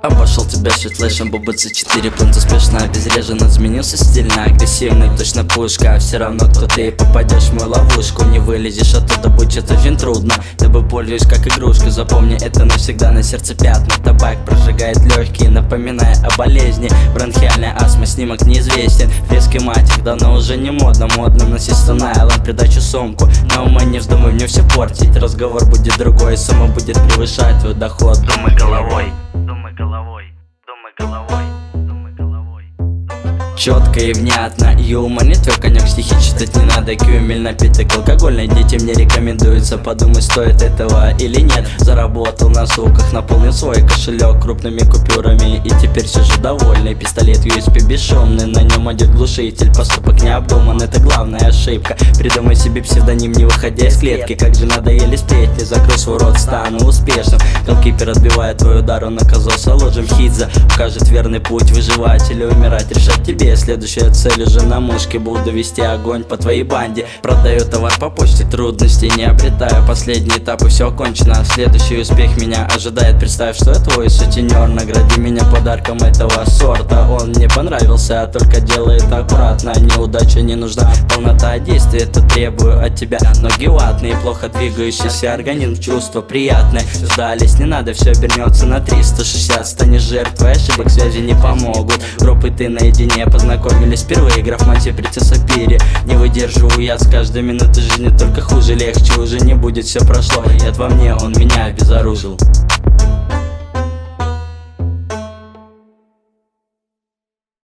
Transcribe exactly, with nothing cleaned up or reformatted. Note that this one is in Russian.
Обошел тебя чуть лэшем, б цэ четыре пункта спешно, обезреженно, изменился стильно, агрессивный, точно пушка. Все равно кто ты, попадешь в мою ловушку, не вылезешь оттуда, будет очень трудно. Тобой пользуюсь как игрушка, запомни это навсегда, на сердце пятна. Табак прожигает легкие, напоминая о болезни. Бронхиальная астма, снимок неизвестен. Фрески матик, давно уже не модно. Модно носить стонайлом, придачу сумку. На ума не вздумай мне все портить, разговор будет другой, сумма будет превышать твой доход. Думай головой. Думай головой, думай головой, думай головой. Четко и внятно, юмор не твой конек, стихи читать не надо. Кюмель, напиток алкогольный, детям не рекомендуется. Подумай, стоит этого или нет. Заработал на суках, наполнил свой кошелек крупными купюрами, и теперь сижу довольный. Пистолет ю эс пи бесшумный, на нем идет глушитель. Поступок не обдуман, это главная ошибка. Придумай себе псевдоним, не выходя из клетки. Как же надоели сплетни, закрой свой рот, стану успешным. Голкипер отбивает твой удар, он оказался ложем. Хидза укажет верный путь, выживать или умирать, решать тебе. Следующая цель уже на мушке, буду вести огонь по твоей банде. Продаю товар по почте, трудностей не обретаю. Последний этап и все окончено, следующий успех меня ожидает. Представь, что я твой сутенер, награди меня подарком этого сорта. Он мне понравился, а только делает аккуратно. Неудача не нужна, полнота действия, это требую от тебя. Ноги ватные, плохо двигающийся организм, чувство приятное. Сдались, не надо, все обернется на триста шестьдесят. Станешь жертвой ошибок, связи не помогут. Группы ты наедине, познакомились впервые, граф-мантия принцесса Пири. Не выдерживаю я с каждой минуты жизни, только хуже, легче уже не будет, все прошло. Яд во мне, он меня обезоружил.